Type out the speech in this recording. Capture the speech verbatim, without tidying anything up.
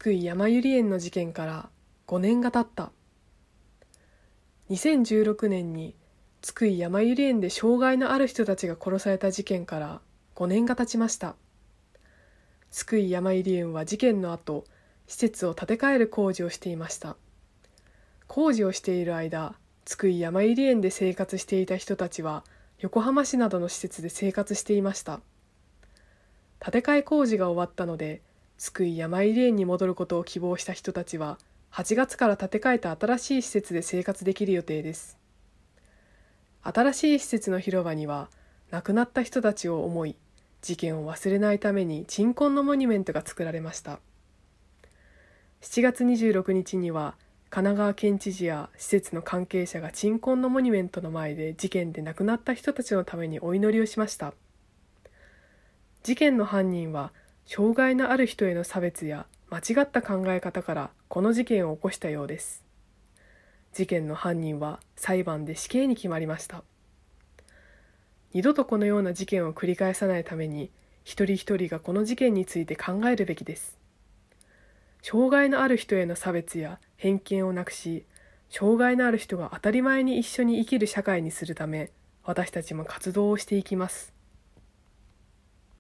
津久井やまゆり園の事件からごねんが経った。にせんじゅうろくねんに津久井やまゆり園で障害のある人たちが殺された事件からごねんが経ちました。津久井やまゆり園は事件の後、施設を建て替える工事をしていました。工事をしている間、津久井やまゆり園で生活していた人たちは横浜市などの施設で生活していました。建て替え工事が終わったので、津久井やまゆり園に戻ることを希望した人たちははちがつから建て替えた新しい施設で生活できる予定です。新しい施設の広場には亡くなった人たちを思い、事件を忘れないために鎮魂のモニュメントが作られました。しちがつにじゅうろくにちには神奈川県知事や施設の関係者が鎮魂のモニュメントの前で事件で亡くなった人たちのためにお祈りをしました。事件の犯人は障害のある人への差別や間違った考え方からこの事件を起こしたようです。事件の犯人は裁判で死刑に決まりました。二度とこのような事件を繰り返さないために、一人一人がこの事件について考えるべきです。障害のある人への差別や偏見をなくし、障害のある人が当たり前に一緒に生きる社会にするため、私たちも活動をしていきます。